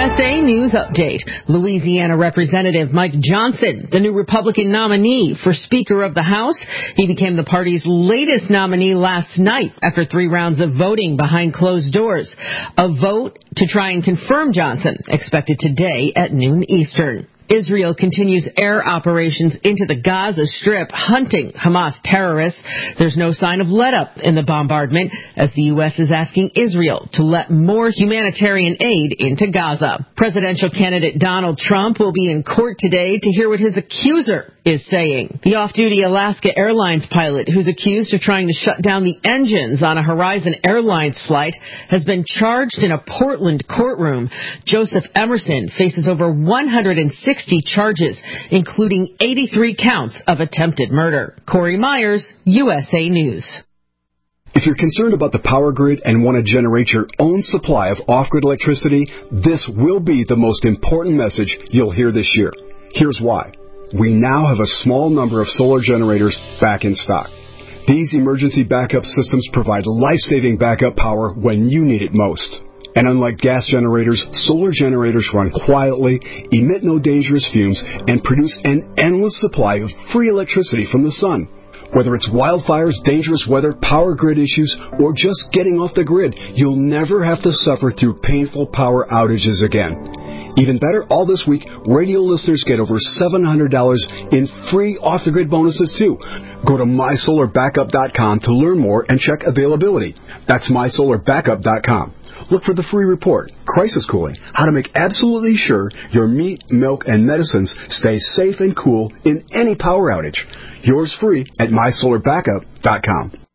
USA News Update. Louisiana Representative Mike Johnson, the new Republican nominee for Speaker of the House. He became the party's latest nominee last night after 3 rounds of voting behind closed doors. A vote to try and confirm Johnson expected today at noon Eastern. Israel continues air operations into the Gaza Strip, hunting Hamas terrorists. There's no sign of let-up in the bombardment as the U.S. is asking Israel to let more humanitarian aid into Gaza. Presidential candidate Donald Trump will be in court today to hear what his accuser is saying. The off-duty Alaska Airlines pilot who's accused of trying to shut down the engines on a Horizon Airlines flight has been charged in a Portland courtroom. Joseph Emerson faces over 160 charges, including 83 counts of attempted murder. Corey Myers, USA News. If you're concerned about the power grid and want to generate your own supply of off-grid electricity, this will be the most important message you'll hear this year. Here's why. We now have a small number of solar generators back in stock. These emergency backup systems provide life-saving backup power when you need it most. And unlike gas generators, solar generators run quietly, emit no dangerous fumes, and produce an endless supply of free electricity from the sun. Whether it's wildfires, dangerous weather, power grid issues, or just getting off the grid, you'll never have to suffer through painful power outages again. Even better, all this week, radio listeners get over $700 in free off-the-grid bonuses, too. Go to MySolarBackup.com to learn more and check availability. That's MySolarBackup.com. Look for the free report, Crisis Cooling, how to make absolutely sure your meat, milk, and medicines stay safe and cool in any power outage. Yours free at MySolarBackup.com.